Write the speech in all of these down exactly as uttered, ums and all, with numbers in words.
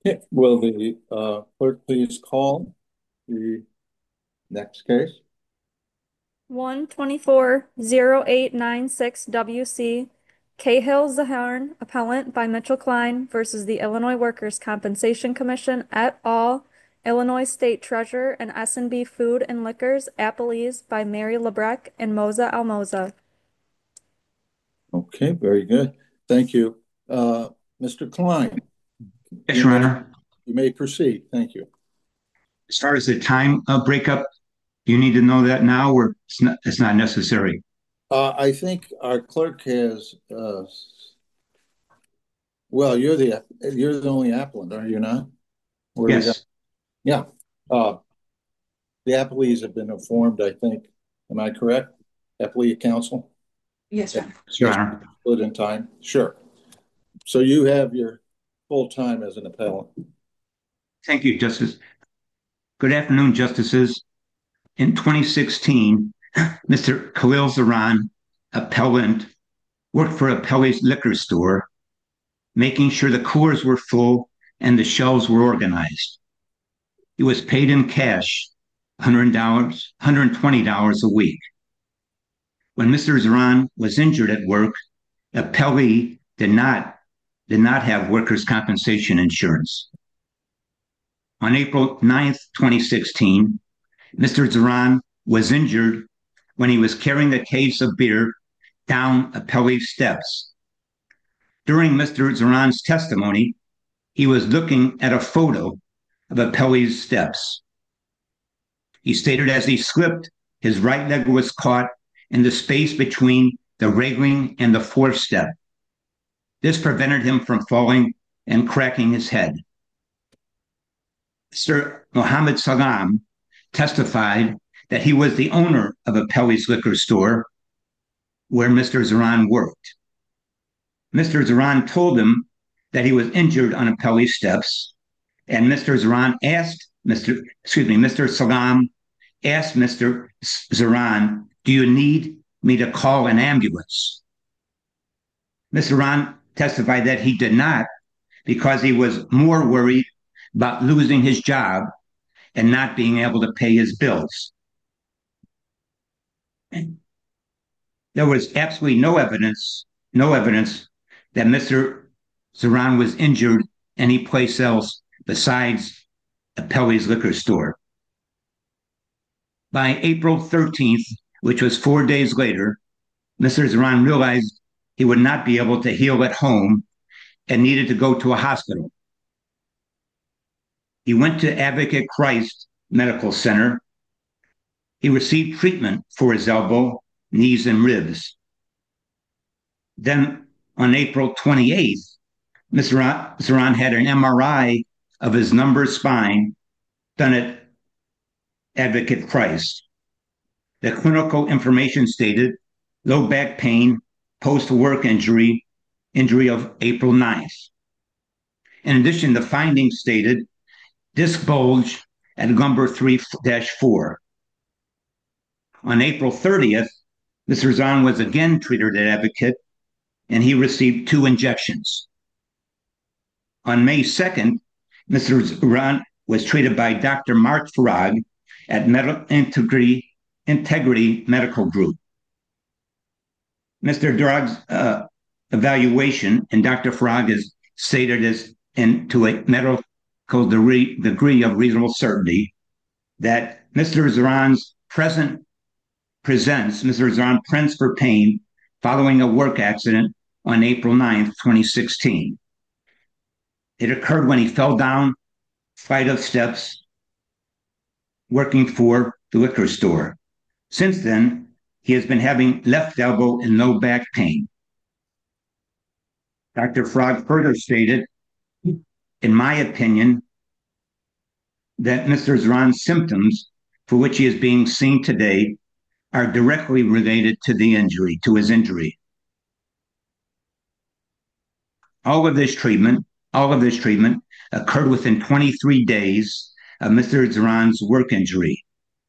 Will the uh, clerk please call the next case? One twenty-four zero eight nine six W C Cahill Zaharn, appellant by Mitchell Klein versus the Illinois Workers' Compensation Commission et al., Illinois State Treasurer and S and B Food and Liquors, appellees by Mary Lebrecq and Moza Almoza. Okay, very good. Thank you. Uh, Mister Klein, Yes, you Your may Honor. you may proceed. Thank you. As far as the time uh, breakup, do you need to know that now, or it's not, it's not necessary? Uh, I think our clerk has, uh, well, you're the you're the only applicant, are you not? What do we got? Yes. Yeah. Uh, the appellees have been informed, I think. Am I correct? Appellee counsel? Yes, Your Honor. Yes, Your Honor. Split in time? Sure. So you have your full time as an appellant. Thank you, Justice. Good afternoon, Justices. In twenty sixteen, Mister Khalil Zaran, appellant, worked for Appellee's Liquor Store, making sure the coolers were full and the shelves were organized. He was paid in cash, one hundred dollars, one hundred twenty dollars a week. When Mister Zaran was injured at work, Appellee did not did not have workers' compensation insurance. On April ninth, twenty sixteen, Mister Zaran was injured when he was carrying a case of beer down Appellee's steps. During Mister Zaran's testimony, he was looking at a photo of Appellee's steps. He stated as he slipped, his right leg was caught in the space between the railing and the fourth step. This prevented him from falling and cracking his head. Mister Mohammed Salam testified that he was the owner of Appellee's Liquor Store where Mister Zaran worked. Mister Zaran told him that he was injured on Appellee's steps, and Mister Zaran asked Mister excuse me, Mister Salam asked Mister Zaran, "Do you need me to call an ambulance?" Mister Zaran testified that he did not because he was more worried about losing his job and not being able to pay his bills. There was absolutely no evidence, no evidence that Mister Zaran was injured any place else besides Appellee's Liquor Store. By April thirteenth, which was four days later, Mister Zaran realized he would not be able to heal at home and needed to go to a hospital. He went to Advocate Christ Medical Center. He received treatment for his elbow, knees, and ribs. Then on April twenty-eighth, Mister Zaran had an M R I of his lumbar spine done at Advocate Christ. The clinical information stated low back pain, post-work injury, injury of April ninth. In addition, the findings stated disc bulge at lumbar three dash four. On April thirtieth, Mister Zaran was again treated at Advocate and he received two injections. On May second, Mister Zaran was treated by Doctor Mark Farag at Medical Integrity, Integrity Medical Group. Mister Farag's uh, evaluation, and Doctor Farag is stated as in, to a medical degree, degree of reasonable certainty that Mister Zaran's present presents Mister Zaran presents for pain following a work accident on April ninth, twenty sixteen. It occurred when he fell down flight of steps working for the liquor store. Since then, he has been having left elbow and low back pain. Doctor Frog further stated, in my opinion, that Mister Zaran's symptoms for which he is being seen today are directly related to the injury, to his injury. All of this treatment, all of this treatment occurred within twenty-three days of Mister Zaran's work injury.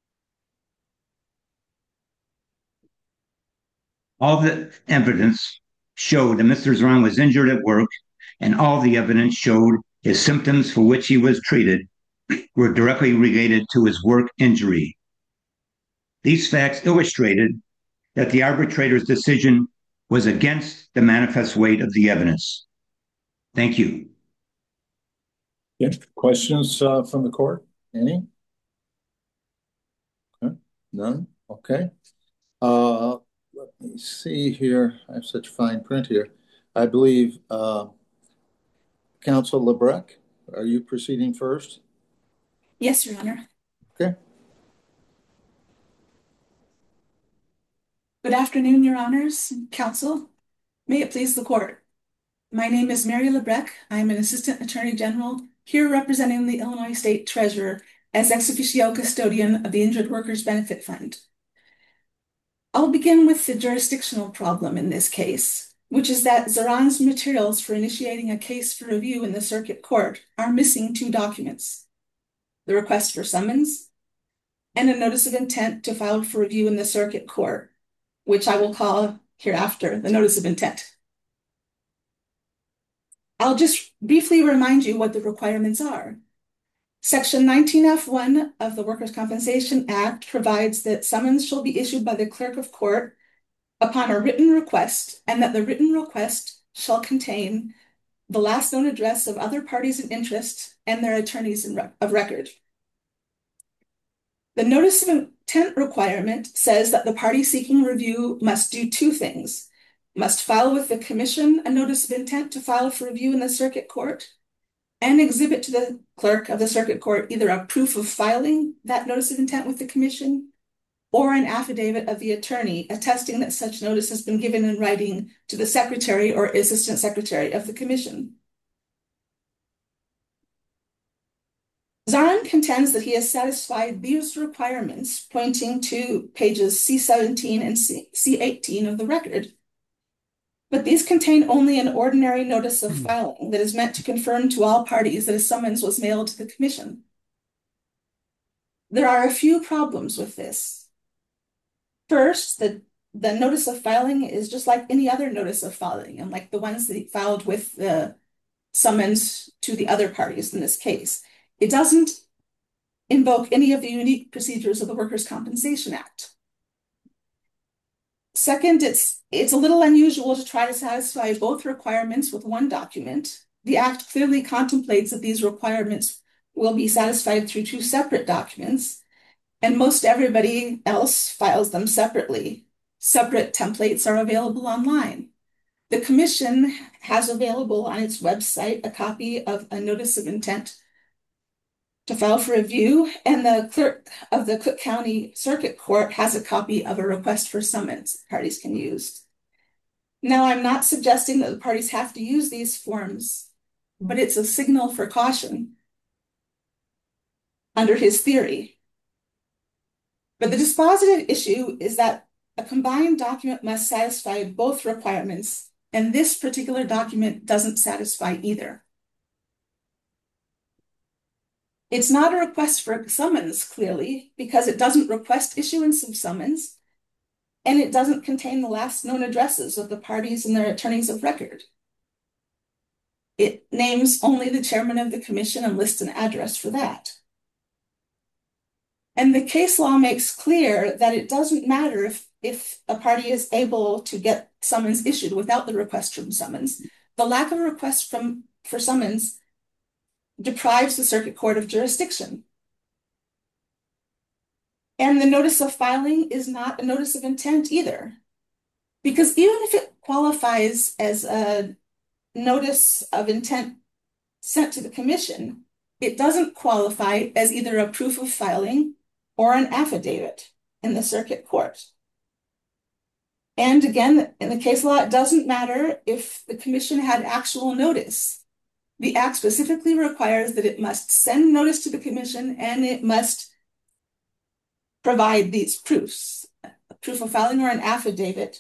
All the evidence showed that Mister Zaran was injured at work, and all the evidence showed His symptoms for which he was treated were directly related to his work injury. These facts illustrated that the arbitrator's decision was against the manifest weight of the evidence. Thank you. Yeah. Questions uh, from the court? Any? Okay. None? Okay. Uh, let me see here. I have such fine print here. I believe uh, Counsel Lebrecq, are you proceeding first? Yes, Your Honor. Okay. Good afternoon, Your Honors, Counsel. May it please the court. My name is Mary Lebrecq. I am an Assistant Attorney General here representing the Illinois State Treasurer as ex officio custodian of the Injured Workers Benefit Fund. I'll begin with the jurisdictional problem in this case, which is that Zaran's materials for initiating a case for review in the circuit court are missing two documents: the request for summons and a notice of intent to file for review in the circuit court, which I will call hereafter the notice of intent. I'll just briefly remind you what the requirements are. Section nineteen F one of the Workers' Compensation Act provides that summons shall be issued by the clerk of court upon a written request, and that the written request shall contain the last known address of other parties in interest and their attorneys in re- of record. The notice of intent requirement says that the party seeking review must do two things: must file with the commission a notice of intent to file for review in the circuit court, and exhibit to the clerk of the circuit court either a proof of filing that notice of intent with the commission or an affidavit of the attorney attesting that such notice has been given in writing to the secretary or assistant secretary of the commission. Zaran contends that he has satisfied these requirements, pointing to pages C seventeen and C eighteen of the record. But these contain only an ordinary notice of filing that is meant to confirm to all parties that a summons was mailed to the commission. There are a few problems with this. First, the, the notice of filing is just like any other notice of filing, and like the ones that he filed with the summons to the other parties in this case. It doesn't invoke any of the unique procedures of the Workers' Compensation Act. Second, it's, it's a little unusual to try to satisfy both requirements with one document. The Act clearly contemplates that these requirements will be satisfied through two separate documents, and most everybody else files them separately. Separate templates are available online. The Commission has available on its website a copy of a notice of intent to file for review, and the clerk of the Cook County Circuit Court has a copy of a request for summons parties can use. Now, I'm not suggesting that the parties have to use these forms, but it's a signal for caution under his theory. But the dispositive issue is that a combined document must satisfy both requirements, and this particular document doesn't satisfy either. It's not a request for summons, clearly, because it doesn't request issuance of summons, and it doesn't contain the last known addresses of the parties and their attorneys of record. It names only the chairman of the commission and lists an address for that. And the case law makes clear that it doesn't matter if, if a party is able to get summons issued without the request from summons. The lack of a request from, for summons deprives the circuit court of jurisdiction. And the notice of filing is not a notice of intent either, because even if it qualifies as a notice of intent sent to the commission, it doesn't qualify as either a proof of filing or an affidavit in the circuit court. And again, in the case law, it doesn't matter if the commission had actual notice. The Act specifically requires that it must send notice to the commission and it must provide these proofs, a proof of filing or an affidavit.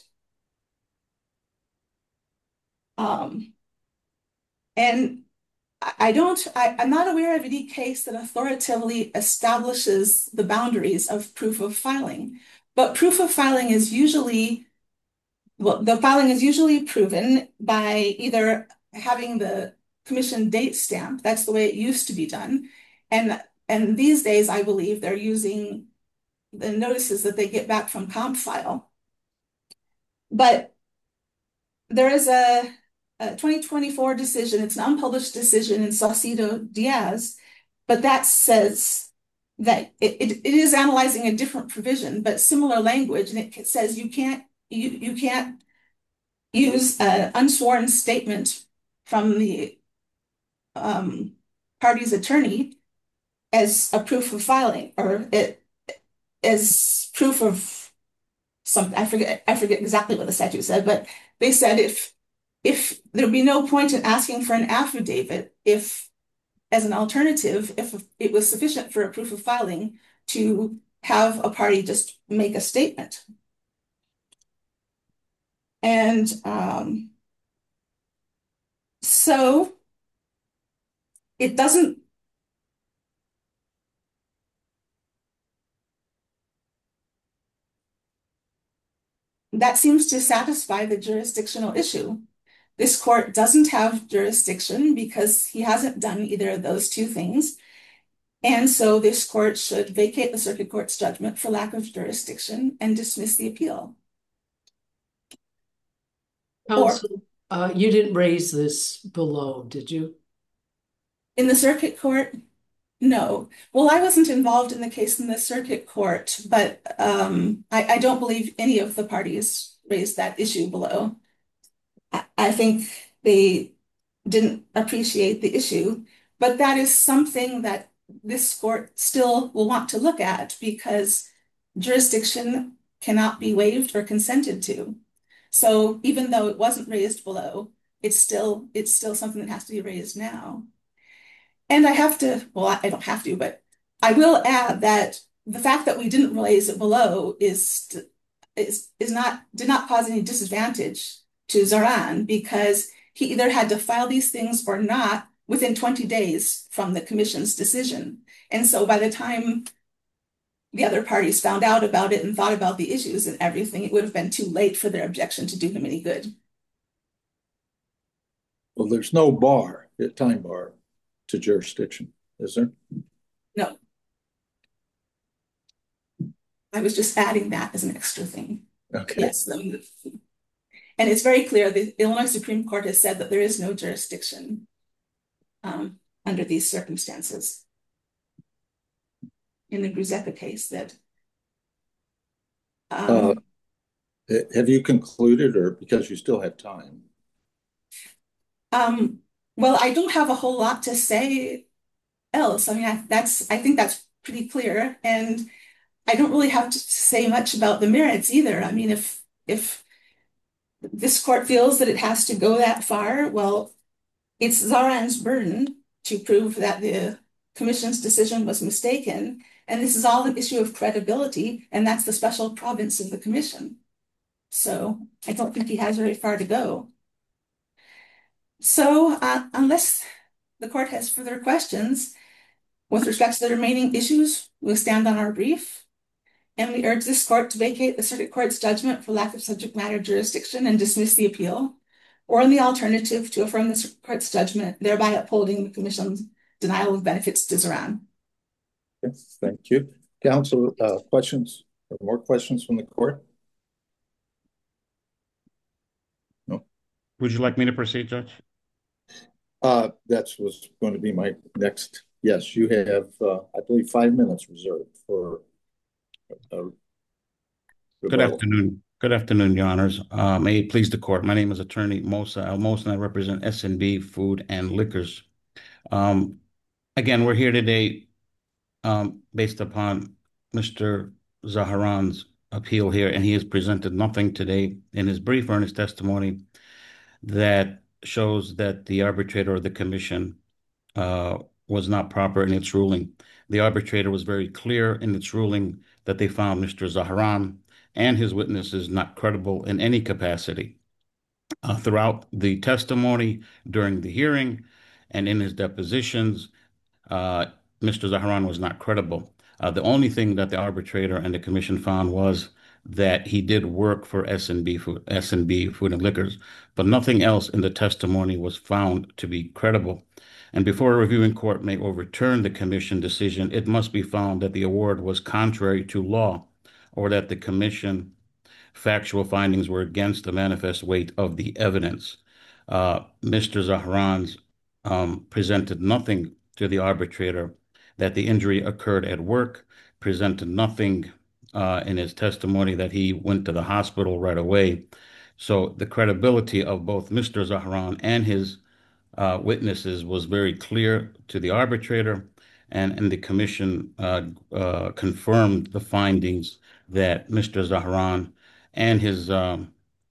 Um, and I don't, I, I'm not aware of any case that authoritatively establishes the boundaries of proof of filing, but proof of filing is usually, well, the filing is usually proven by either having the commission date stamp. That's the way it used to be done. And, and these days, I believe they're using the notices that they get back from CompFile. But there is a, a twenty twenty-four decision, it's an unpublished decision in Saucedo Diaz, but that says that it, it, it is analyzing a different provision, but similar language, and it says you can't you you can't use an unsworn statement from the um, party's attorney as a proof of filing, or it as proof of something. I forget I forget exactly what the statute said, but they said if if there'd be no point in asking for an affidavit if, as an alternative, if it was sufficient for a proof of filing to have a party just make a statement. And um, so it doesn't that seems to satisfy the jurisdictional issue. This court doesn't have jurisdiction because he hasn't done either of those two things. And so this court should vacate the circuit court's judgment for lack of jurisdiction and dismiss the appeal. Counsel, uh, you didn't raise this below, did you? In the circuit court? No. Well, I wasn't involved in the case in the circuit court, but um, I, I don't believe any of the parties raised that issue below. I, I think they didn't appreciate the issue, but that is something that this court still will want to look at because jurisdiction cannot be waived or consented to. So even though it wasn't raised below, it's still it's still something that has to be raised now. And I have to, well, I don't have to, but I will add that the fact that we didn't raise it below is is is not did not cause any disadvantage to Zoran because he either had to file these things or not within twenty days from the commission's decision. And so by the time the other parties found out about it and thought about the issues and everything, it would have been too late for their objection to do him any good. Well, there's no bar, a time bar to jurisdiction, is there? No. I was just adding that as an extra thing. Okay. Yes. And it's very clear the Illinois Supreme Court has said that there is no jurisdiction um, under these circumstances. In the Gruzeppa case that um, uh, have you concluded, or because you still have time? Um, well, I don't have a whole lot to say else. I mean, I, that's I think that's pretty clear, and I don't really have to say much about the merits either. I mean, if if this court feels that it has to go that far, well, it's Zoran's burden to prove that the commission's decision was mistaken. And this is all an issue of credibility, and that's the special province of the commission. So I don't think he has very far to go. So uh, unless the court has further questions, with respect to the remaining issues, we'll stand on our brief. And we urge this court to vacate the circuit court's judgment for lack of subject matter jurisdiction and dismiss the appeal, or in the alternative, to affirm the circuit court's judgment, thereby upholding the commission's denial of benefits to Zoran. Thank you. Counsel, uh, questions or more questions from the court? No. Would you like me to proceed, Judge? Uh, that was going to be my next. Yes, you have, uh, I believe, five minutes reserved for. Uh, Good afternoon. Good afternoon, Your Honors. Uh, may it please the court. My name is Attorney Mosa Almos, and I represent S and B Food and Liquors. Um, again, we're here today Um, based upon Mister Zaharan's appeal here, and he has presented nothing today in his brief or in his testimony that shows that the arbitrator or the commission uh, was not proper in its ruling. The arbitrator was very clear in its ruling that they found Mister Zaharan and his witnesses not credible in any capacity. Uh, throughout the testimony, during the hearing, and in his depositions, uh, Mister Zaharan was not credible. Uh, the only thing that the arbitrator and the commission found was that he did work for S and B Food, S and B Food and Liquors, but nothing else in the testimony was found to be credible. And before a reviewing court may overturn the commission decision, it must be found that the award was contrary to law, or that the commission factual findings were against the manifest weight of the evidence. Uh, Mister Zahran's um, presented nothing to the arbitrator that the injury occurred at work, presented nothing uh, in his testimony that he went to the hospital right away. So the credibility of both Mister Zahran and his uh, witnesses was very clear to the arbitrator, and, and the commission uh, uh, confirmed the findings that Mister Zahran and his um,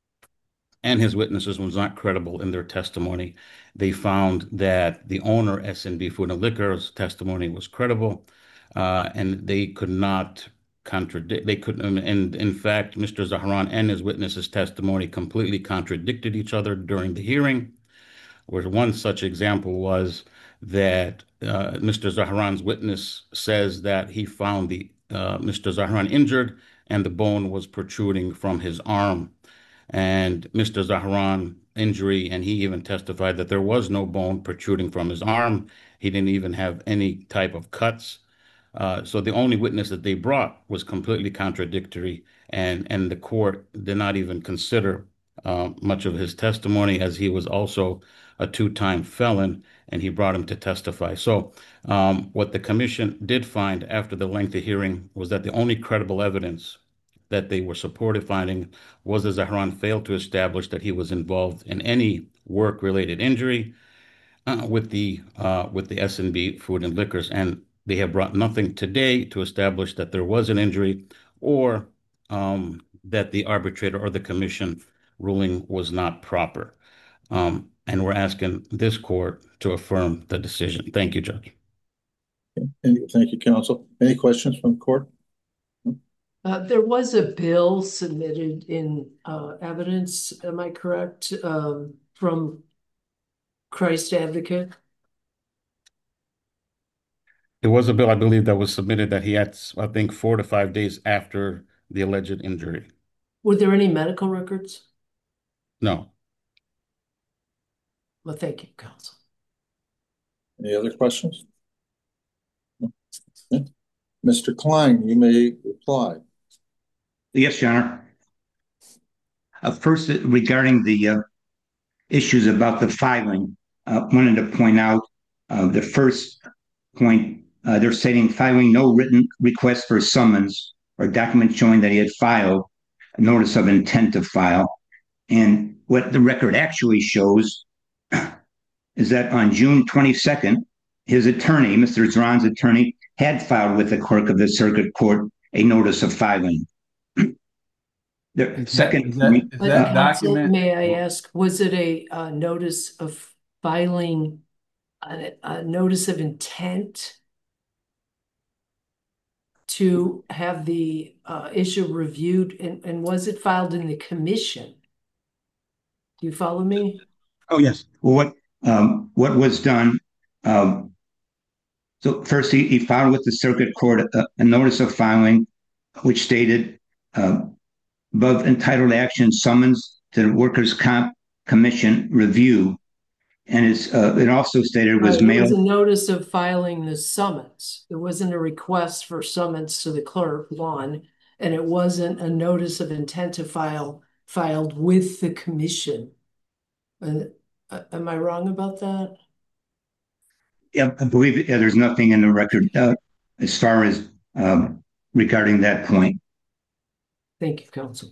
and his witnesses was not credible in their testimony. They found that the owner, S and B Food and Liquor's testimony was credible, uh, and they could not contradict. They could, and in fact, Mister Zahran and his witnesses' testimony completely contradicted each other during the hearing. Where one such example was that uh, Mister Zahran's witness says that he found the uh, Mister Zahran injured and the bone was protruding from his arm. And Mister Zahran injury, and he even testified that there was no bone protruding from his arm. He didn't even have any type of cuts. Uh, so the only witness that they brought was completely contradictory, and and the court did not even consider uh, much of his testimony, as he was also a two-time felon, and he brought him to testify. So um, what the commission did find after the lengthy hearing was that the only credible evidence that they were supported finding was that Zahran failed to establish that he was involved in any work-related injury uh, with the uh, with the S and B Food and Liquors, and they have brought nothing today to establish that there was an injury, or um, that the arbitrator or the commission ruling was not proper. Um, and we're asking this court to affirm the decision. Thank you, Judge. Thank you, counsel. Any questions from the court? Uh, there was a bill submitted in uh, evidence, am I correct, um, from Christ Advocate? There was a bill, I believe, that was submitted that he had, I think, four to five days after the alleged injury. Were there any medical records? No. Well, thank you, counsel. Any other questions? Okay. Mister Klein, you may reply. Yes, Your Honor. Uh, first, regarding the uh, issues about the filing, I uh, wanted to point out uh, the first point. Uh, they're stating filing no written request for summons or document showing that he had filed a notice of intent to file. And what the record actually shows is that on June twenty-second, his attorney, Mister Zahran's attorney, had filed with the clerk of the circuit court a notice of filing. The is second that, point, is that, is that uh, document? May I ask, was it a uh, notice of filing, a, a notice of intent to have the uh, issue reviewed, and, and was it filed in the commission? Do you follow me? Oh, yes. Well, what um, what was done? Um, so first, he, he filed with the circuit court a, a notice of filing, which stated uh, above entitled action summons to the Workers' Comp Commission review, and it's uh, it also stated it was right, mailed. It was a notice of filing the summons. It wasn't a request for summons to the clerk, one, and it wasn't a notice of intent to file filed with the commission. Uh, am I wrong about that? Yeah, I believe yeah, there's nothing in the record uh, as far as um, regarding that point. Thank you, counsel.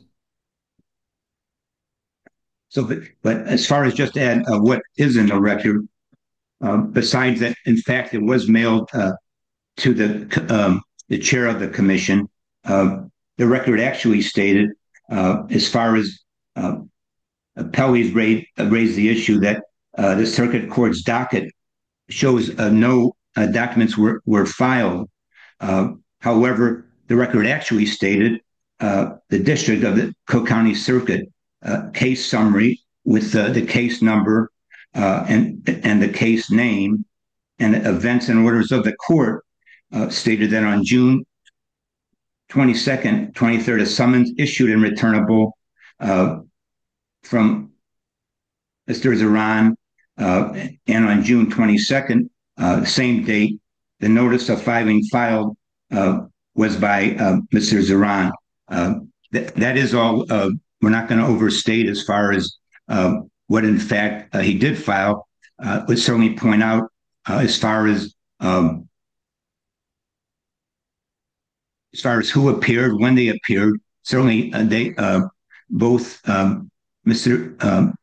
So, but, but as far as just to add uh, what is in the record, uh, besides that, in fact, it was mailed uh, to the um, the chair of the commission. Uh, the record actually stated, uh, as far as uh, appellees raised, uh, raised the issue that uh, the circuit court's docket shows uh, no uh, documents were, were filed. Uh, however, the record actually stated uh, the district of the Cook County Circuit uh, case summary with uh, the case number uh, and, and the case name and events and orders of the court uh, stated that on June twenty-second, twenty-third, a summons issued and returnable uh, from Mister Zaran, uh, and on June twenty-second, uh, same date, the notice of filing filed uh, was by uh, Mister Zaran. Uh, th- that is all. Uh, we're not going to overstate as far as uh, what, in fact, uh, he did file. Uh, would certainly point out uh, as far as um, as far as who appeared, when they appeared. Certainly, uh, they uh, both um, Mister Um,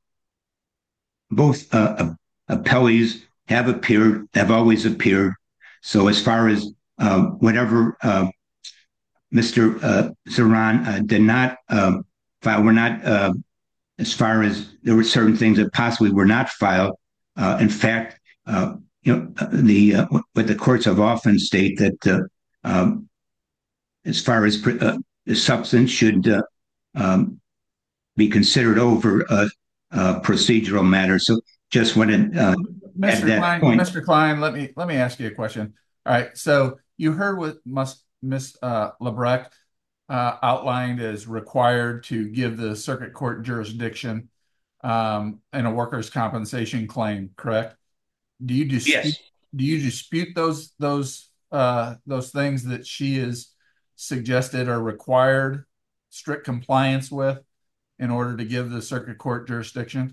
both uh, appellees have appeared, have always appeared. So as far as uh, whatever uh, Mister Uh, Zaran uh, did not um, file, were not, uh, as far as there were certain things that possibly were not filed. Uh, in fact, uh, you know, the uh, what the courts have often state that uh, um, as far as uh, the substance should uh, um, be considered over a, a procedural matter. So just wanted uh, Mister at that Klein, point. Mister Klein, let me let me ask you a question. All right, so you heard what Miss Uh, Labrecht uh, outlined as required to give the circuit court jurisdiction um, in a workers' compensation claim, correct? Do you dispute? Yes. Do you dispute those those uh, those things that she has suggested are required strict compliance with in order to give the circuit court jurisdiction?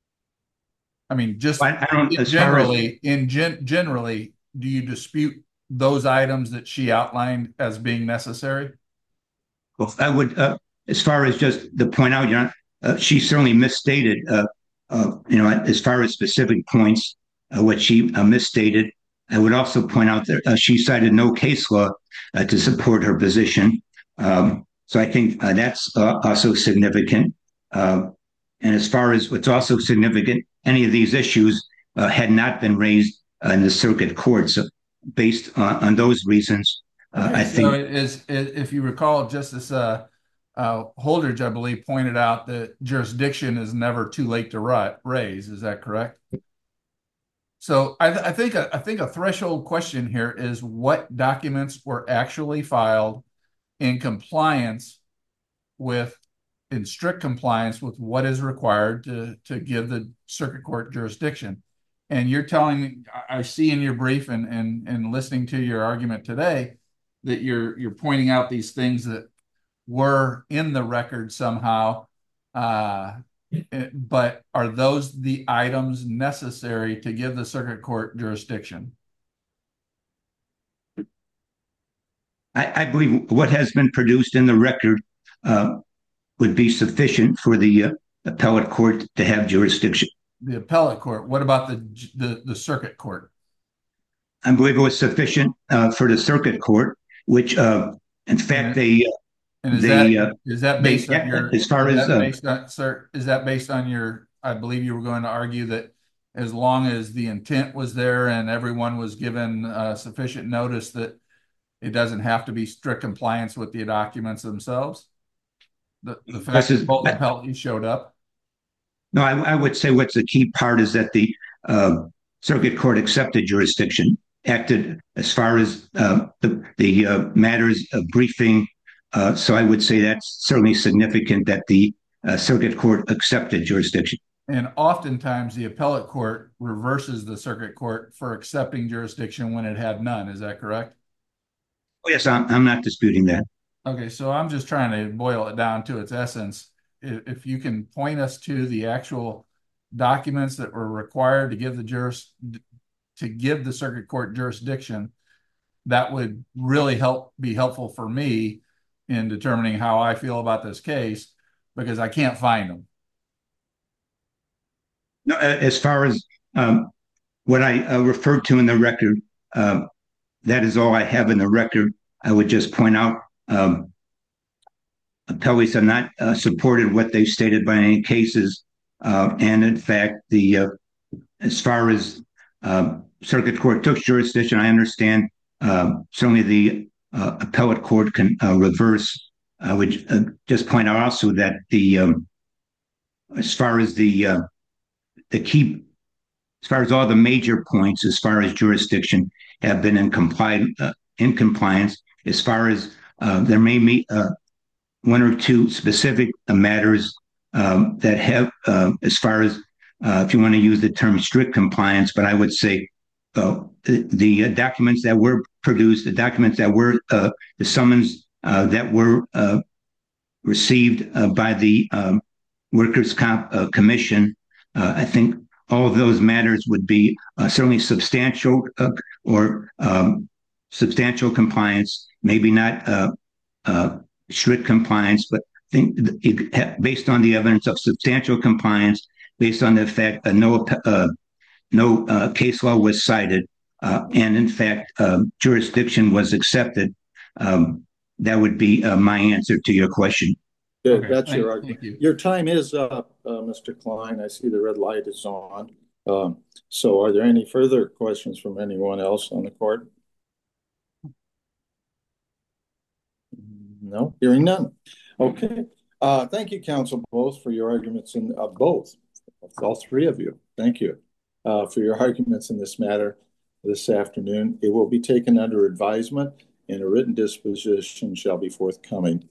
I mean, just I, I don't, as generally, far as, in gen generally, do you dispute those items that she outlined as being necessary? well, I would, uh, as far as just the point out, you know, uh, she certainly misstated, uh, uh, you know, as far as specific points, uh, what she uh, misstated. I would also point out that uh, she cited no case law uh, to support her position. Um, so I think uh, that's uh, also significant. Uh, and as far as what's also significant, any of these issues uh, had not been raised uh, in the circuit court. So based on, on those reasons, uh, Okay, I so think. it is, it, if you recall, Justice uh, uh, Holdridge, I believe, pointed out that jurisdiction is never too late to raise. Is that correct? So I, th I think a, I think a threshold question here is what documents were actually filed in compliance with, in strict compliance with what is required to to give the circuit court jurisdiction. And you're telling me, I see in your brief and and and listening to your argument today that you're you're pointing out these things that were in the record somehow. Uh, but are those the items necessary to give the circuit court jurisdiction? I, I believe what has been produced in the record uh, would be sufficient for the uh, appellate court to have jurisdiction. The appellate court. What about the the, the circuit court? I believe it was sufficient uh, for the circuit court, which, uh, in fact, they. Uh, and is they, that uh, is that based they, on your? As far is as that uh, based on, sir, is that based on your? I believe you were going to argue that as long as the intent was there and everyone was given uh, sufficient notice that it doesn't have to be strict compliance with the documents themselves. The, the fact is, that both appellees showed up. No, I, I would say what's the key part is that the uh, circuit court accepted jurisdiction, acted as far as uh, the, the uh, matters of briefing. Uh, so I would say that's certainly significant that the uh, circuit court accepted jurisdiction. And oftentimes the appellate court reverses the circuit court for accepting jurisdiction when it had none. Is that correct? Oh, yes, I'm, I'm not disputing that. Okay, so I'm just trying to boil it down to its essence. If you can point us to the actual documents that were required to give the juris to give the circuit court jurisdiction, that would really help be helpful for me in determining how I feel about this case, because I can't find them. No, as far as um, what I uh, referred to in the record, uh, that is all I have in the record. I would just point out um, appellees have not uh, supported what they've stated by any cases. Uh, and in fact, the uh, as far as uh, circuit court took jurisdiction, I understand uh, certainly the uh, appellate court can uh, reverse. I would uh, just point out also that the um, as far as the uh, the key, as far as all the major points, as far as jurisdiction, have been in compliance. Uh, in compliance, as far as uh, there may be uh, one or two specific uh, matters um, that have, uh, as far as uh, if you want to use the term strict compliance, but I would say uh, the, the uh, documents that were produced, the documents that were, uh, the summons uh, that were uh, received uh, by the um, Workers' Comp uh, Commission, uh, I think all of those matters would be uh, certainly substantial uh, or um, substantial compliance, maybe not uh, uh, strict compliance, but I think it, based on the evidence of substantial compliance, based on the fact that no uh, no uh, case law was cited, uh, and in fact uh, jurisdiction was accepted, um, that would be uh, my answer to your question. Good. Okay, That's thank- your argument. thank you. Your time is up, uh, Mister Klein. I see the red light is on. Um, so are there any further questions from anyone else on the court? No, hearing none. Okay. Uh, thank you, counsel, both for your arguments in uh, both, all three of you. Thank you uh, for your arguments in this matter this afternoon. It will be taken under advisement and a written disposition shall be forthcoming.